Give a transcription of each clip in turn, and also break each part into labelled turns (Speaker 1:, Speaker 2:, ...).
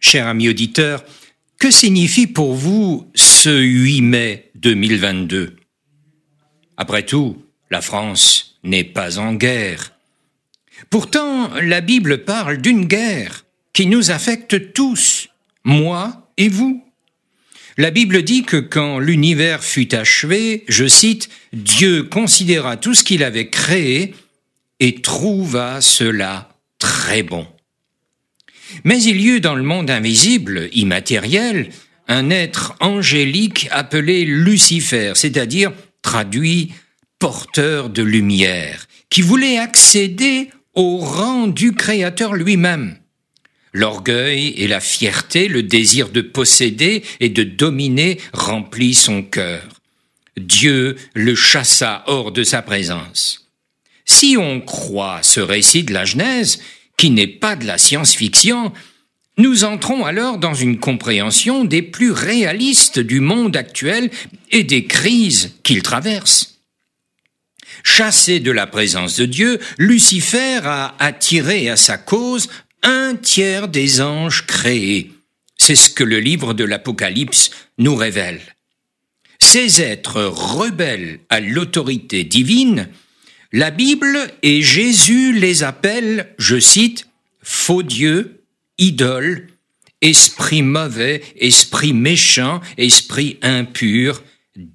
Speaker 1: Cher ami auditeur, que signifie pour vous ce 8 mai 2022 ? Après tout, la France n'est pas en guerre. Pourtant, la Bible parle d'une guerre qui nous affecte tous, moi et vous. La Bible dit que quand l'univers fut achevé, je cite, « Dieu considéra tout ce qu'il avait créé et trouva cela très bon ». Mais il y eut dans le monde invisible, immatériel, un être angélique appelé Lucifer, c'est-à-dire traduit porteur de lumière, qui voulait accéder au rang du Créateur lui-même. L'orgueil et la fierté, le désir de posséder et de dominer remplit son cœur. Dieu le chassa hors de sa présence. Si on croit ce récit de la Genèse, qui n'est pas de la science-fiction, nous entrons alors dans une compréhension des plus réalistes du monde actuel et des crises qu'il traverse. Chassé de la présence de Dieu, Lucifer a attiré à sa cause 1/3 des anges créés. C'est ce que le livre de l'Apocalypse nous révèle. Ces êtres rebelles à l'autorité divine, la Bible et Jésus les appellent, je cite, « faux dieux, idoles, esprits mauvais, esprits méchants, esprits impurs, démons ».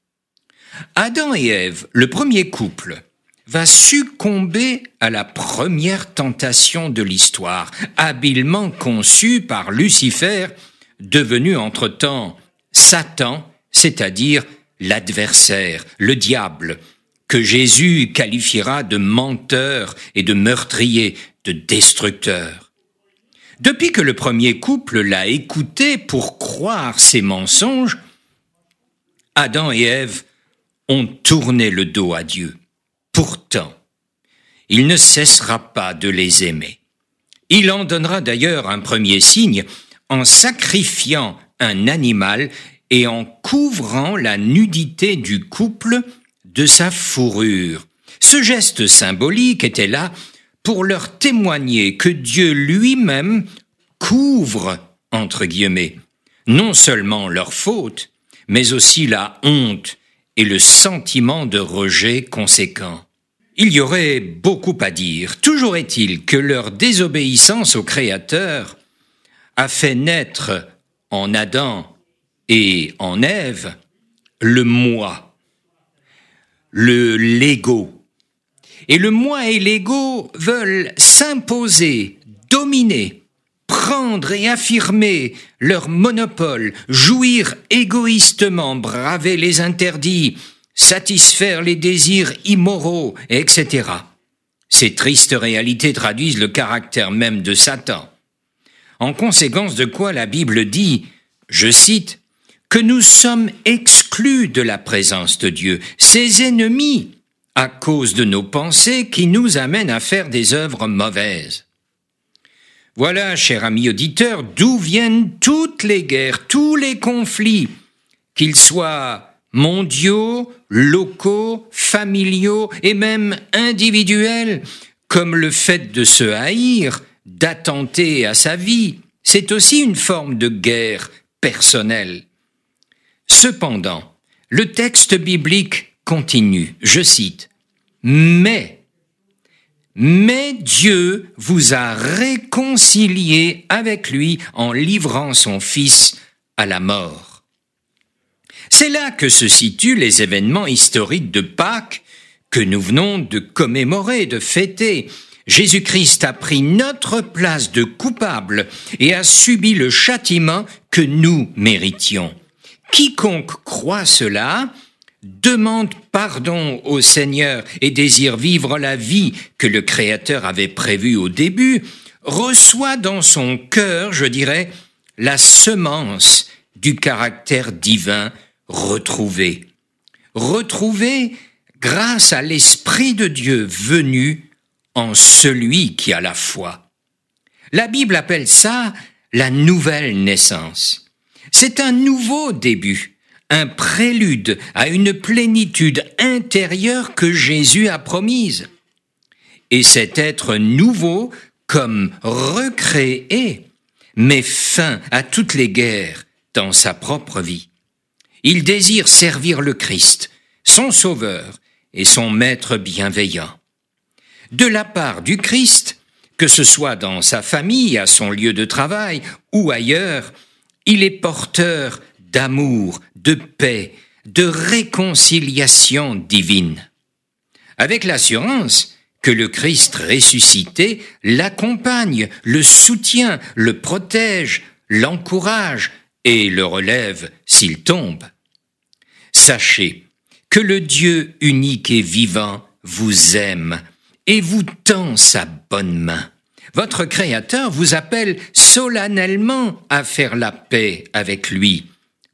Speaker 1: Adam et Ève, le premier couple, va succomber à la première tentation de l'histoire, habilement conçue par Lucifer, devenu entre-temps Satan, c'est-à-dire l'adversaire, le diable, que Jésus qualifiera de menteur et de meurtrier, de destructeur. Depuis que le premier couple l'a écouté pour croire ses mensonges, Adam et Ève ont tourné le dos à Dieu. Pourtant, il ne cessera pas de les aimer. Il en donnera d'ailleurs un premier signe en sacrifiant un animal et en couvrant la nudité du couple de sa fourrure. Ce geste symbolique était là pour leur témoigner que Dieu lui-même couvre, entre guillemets, non seulement leur faute, mais aussi la honte et le sentiment de rejet conséquent. Il y aurait beaucoup à dire. Toujours est-il que leur désobéissance au Créateur a fait naître en Adam et en Ève le moi, l'ego. Et le moi et l'ego veulent s'imposer, dominer, prendre et affirmer leur monopole, jouir égoïstement, braver les interdits, satisfaire les désirs immoraux, etc. Ces tristes réalités traduisent le caractère même de Satan. En conséquence de quoi la Bible dit, je cite, « que nous sommes exclus de la présence de Dieu, ses ennemis, à cause de nos pensées qui nous amènent à faire des œuvres mauvaises. » Voilà, cher ami auditeur, d'où viennent toutes les guerres, tous les conflits, qu'ils soient mondiaux, locaux, familiaux et même individuels, comme le fait de se haïr, d'attenter à sa vie. C'est aussi une forme de guerre personnelle. Cependant, le texte biblique continue, je cite, « Mais Dieu vous a réconciliés avec lui en livrant son Fils à la mort. » C'est là que se situent les événements historiques de Pâques que nous venons de commémorer, de fêter. Jésus-Christ a pris notre place de coupable et a subi le châtiment que nous méritions. Quiconque croit cela demande pardon au Seigneur et désire vivre la vie que le Créateur avait prévue au début, reçoit dans son cœur, je dirais, la semence du caractère divin retrouvé grâce à l'Esprit de Dieu venu en celui qui a la foi. La Bible appelle ça la nouvelle naissance. C'est un nouveau début, un prélude à une plénitude intérieure que Jésus a promise. Et cet être nouveau, comme recréé, met fin à toutes les guerres dans sa propre vie. Il désire servir le Christ, son Sauveur et son Maître bienveillant. De la part du Christ, que ce soit dans sa famille, à son lieu de travail ou ailleurs, il est porteur d'amour, de paix, de réconciliation divine. Avec l'assurance que le Christ ressuscité l'accompagne, le soutient, le protège, l'encourage et le relève s'il tombe. Sachez que le Dieu unique et vivant vous aime et vous tend sa bonne main. Votre Créateur vous appelle solennellement à faire la paix avec lui. Comment ?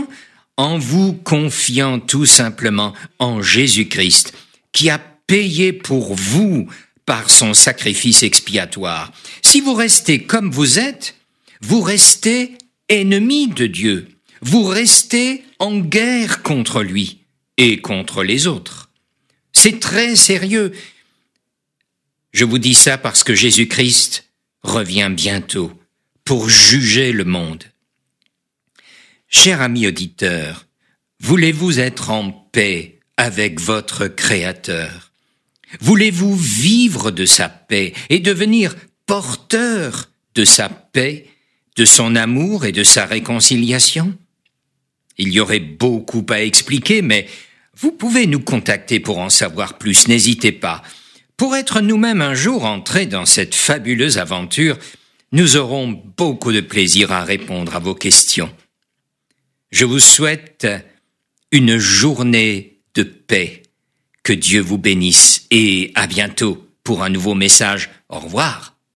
Speaker 1: En vous confiant tout simplement en Jésus-Christ, qui a payé pour vous par son sacrifice expiatoire. Si vous restez comme vous êtes, vous restez ennemi de Dieu. Vous restez en guerre contre lui et contre les autres. C'est très sérieux. Je vous dis ça parce que Jésus-Christ revient bientôt pour juger le monde. Cher ami auditeur, voulez-vous être en paix avec votre Créateur? Voulez-vous vivre de sa paix et devenir porteur de sa paix, de son amour et de sa réconciliation? Il y aurait beaucoup à expliquer, mais vous pouvez nous contacter pour en savoir plus, n'hésitez pas. Pour être nous-mêmes un jour entrés dans cette fabuleuse aventure, nous aurons beaucoup de plaisir à répondre à vos questions. Je vous souhaite une journée de paix. Que Dieu vous bénisse et à bientôt pour un nouveau message. Au revoir.